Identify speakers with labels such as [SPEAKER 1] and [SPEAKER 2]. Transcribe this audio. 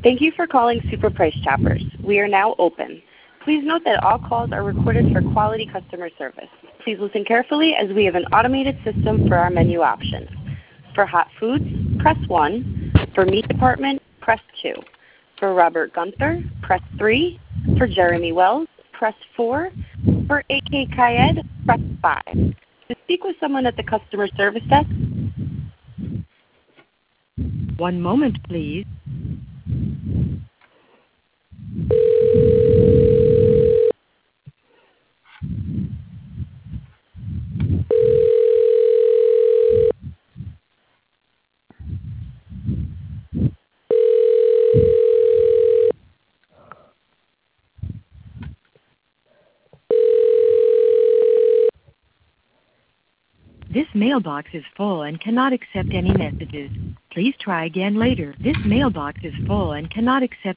[SPEAKER 1] Thank you for calling Super Price Choppers. We are now open. Please note that all calls are recorded for quality customer service. Please listen carefully as we have an automated system for our menu options. For hot foods, press 1. For meat department, press 2. For Robert Gunther, press 3. For Jeremy Wells, press 4. For AK Kayed, press 5. To speak with someone at the customer service desk.
[SPEAKER 2] One moment, please. This mailbox is full and cannot accept any messages. Please try again later. This mailbox is full and cannot accept